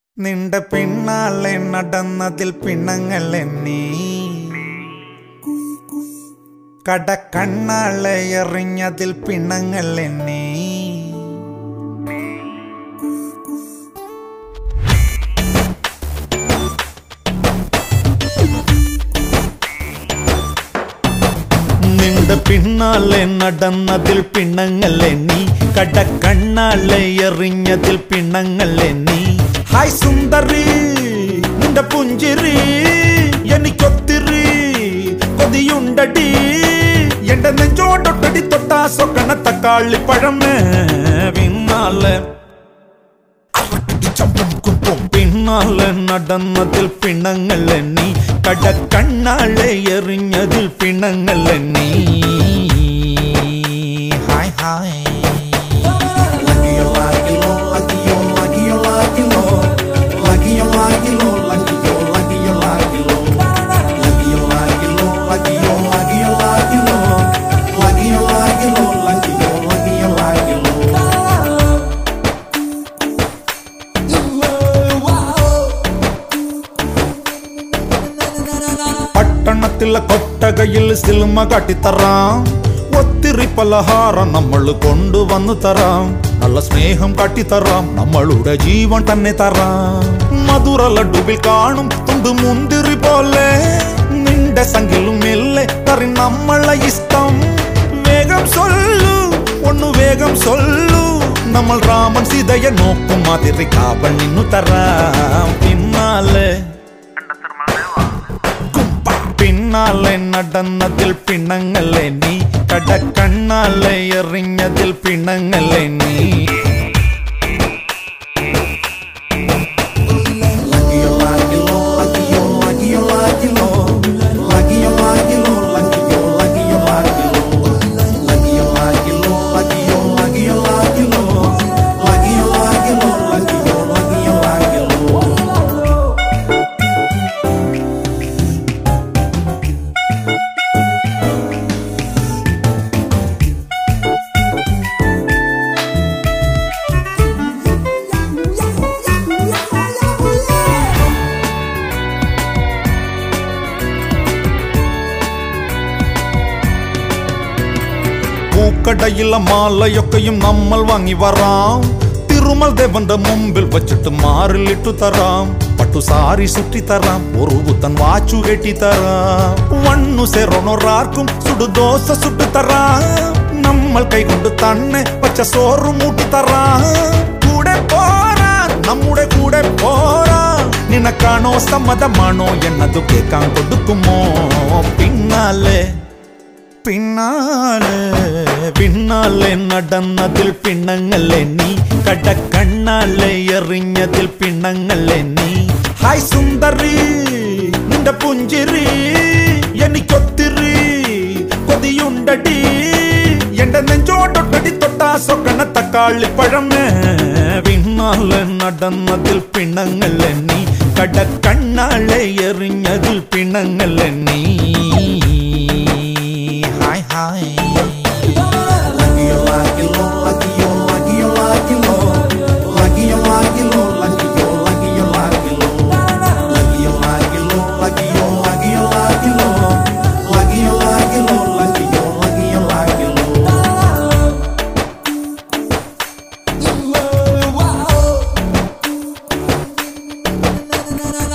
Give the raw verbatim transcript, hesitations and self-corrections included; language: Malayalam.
നിന്റെ പിന്നാലെ നടന്നതിൽ പിണങ്ങൾ എണ്ണി കടക്കണ്ണാളെ എറിഞ്ഞതിൽ പിണങ്ങൾ എണ്ണി നിന്റെ പിന്നാലെ നടന്നതിൽ പിണങ്ങൾ എണ്ണി കടക്കണ്ണാളെ എറിഞ്ഞതിൽ പിണങ്ങൾ എണ്ണി ഹായ് സുന്ദരി നിന്റെ പുഞ്ചിരി എനിക്കൊത്തിരി കൊതിയുണ്ടടി എന്റെ നെഞ്ചോടൊട്ടടി തൊട്ടാ സൊക്കണ തക്കാളിപ്പഴം പിന്നാലെ പിന്നാലെ നടന്നതിൽ പിണങ്ങൾ എണ്ണി കടക്കണ്ണാളെ എറിഞ്ഞതിൽ പിണങ്ങൾ എണ്ണി ഹായ് ഹായ് പട്ടണത്തിലെ കൊട്ടകയിൽ സിനിമ കാട്ടിത്തറാം ഒത്തിരി പലഹാരം നമ്മൾ കൊണ്ടുവന്നു തരാം നല്ല സ്നേഹം കാട്ടിത്തറാം നമ്മളുടെ ജീവൻ തന്നെ തരാം മധുര ലഡുവിൽ കാണും തുണ്ട് മുന്തിരി പോലെ നിന്റെ സംഖ്യലും മെല്ലെ തറി നമ്മളെ ഇഷ്ടം വേഗം സൊല്ലു ഒന്നു വേഗം സൊല്ലു നമ്മൾ രാമൻ സീതയെ നോക്കും മാതിരി കാവൽ നിന്നു തരാം പിന്നാലെ പിന്നാലെ നടന്നതിൽ പിണങ്ങൾ എണ്ണി കടക്കണ്ണാലെ എറിഞ്ഞതിൽ പിണങ്ങൾ എണ്ണി പൂക്കടയിലെ മാലയൊക്കെയും നമ്മൾ വാങ്ങി വരാം തിരുമൽ ദേവന്റെ മുമ്പിൽ വച്ചിട്ട് മാറിലിട്ടു തരാം പട്ടുസാരി സുറ്റി തരാം ഒരു പുത്തൻ വാച്ചു കെട്ടി തരാം വണ്ണു സെറോണോറാർക്കും സുടുദോശ സുട്ടു തരാം നമ്മൾ കൈകൊണ്ട് തന്നെ പച്ച സോറ് മൂട്ടി തരാം കൂടെ പോരാ നമ്മുടെ കൂടെ പോരാ നിനക്കാണോ സമ്മതമാണോ എന്നതു കേൾക്കാൻ കൊടുക്കുമോ പിന്നാലെ പിന്നാലെ പിന്നാലെ നടന്നതിൽ പിണങ്ങൾ എണ്ണി കടക്കണ്ണാലെ എറിഞ്ഞതിൽ പിണങ്ങൾ എണ്ണി ഹായ് സുന്ദരി നിന്റെ പുഞ്ചിരി എനിക്കൊത്തിരി കൊതിയുണ്ടടി എന്റെ നെഞ്ചോടൊട്ടടി തൊട്ടാ സൊക്കണ തക്കാളിപ്പഴം പിന്നാലെ നടന്നതിൽ പിണങ്ങൾ എണ്ണി കടക്കണ്ണാലെ എറിഞ്ഞതിൽ പിണങ്ങൾ എണ്ണി ഹായ് ഹായ് Na na na